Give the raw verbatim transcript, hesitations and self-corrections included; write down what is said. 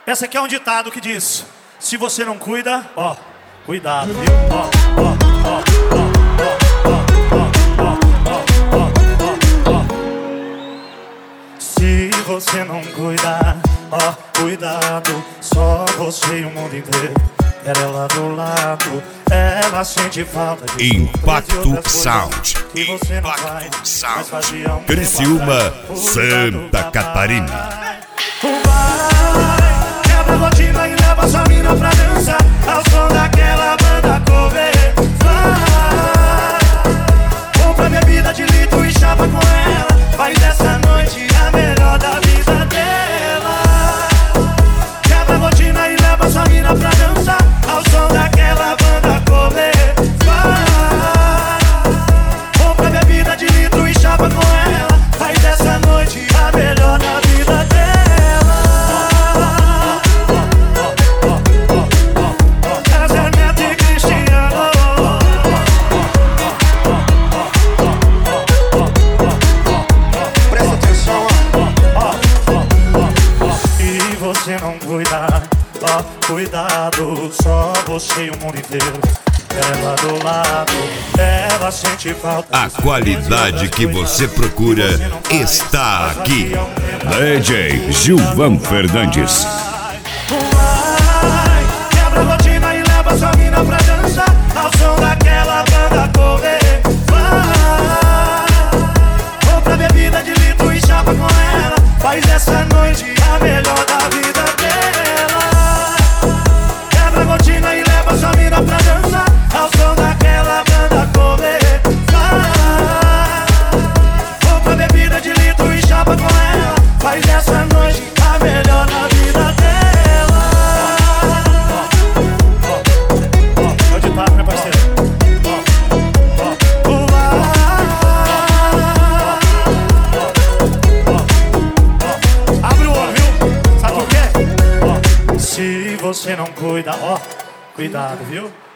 Essa aqui é um ditado que diz: se você não cuida, ó, cuidado, viu? Ó, ó, ó, ó, ó, ó, ó, ó. Se você não cuidar, ó, cuidado. Só você e o mundo inteiro. Era ela do lado, ela sente falta de Impacto Sound. Impacto Sound. Criciúma, Santa Catarina. Vai, quebra a rotina e leva sua mina pra dança ao som daquela banda cover. Vai, compra bebida de litro e chapa com ela. Faz dessa noite a melhor da vida dela. Quebra a rotina e leva sua mina pra dança ao som daquela banda cover. Vai, compra bebida de litro e chapa com ela. Faz dessa noite a melhor da vida dela. Você não cuidar, ó, cuidado. Só você e o mundo inteiro. Ela do lado, ela sente falta. A qualidade que você procura está aqui. D J Gilvan Fernandes. Vai, quebra a rotina e leva sua mina pra dança ao som daquela banda cover. Vai, compra bebida de litro e chapa com ela. Faz essa noite a melhor da vida dela. Quebra a rotina e leva sua mina pra dança ao som daquela banda cover. Vai, compra bebida de litro e chapa com ela. Faz essa noite a melhor da vida dela. É o ditado, meu parceiro. Abre o olho, viu? Sabe por quê? Se você não cuida, ó, cuidado, viu?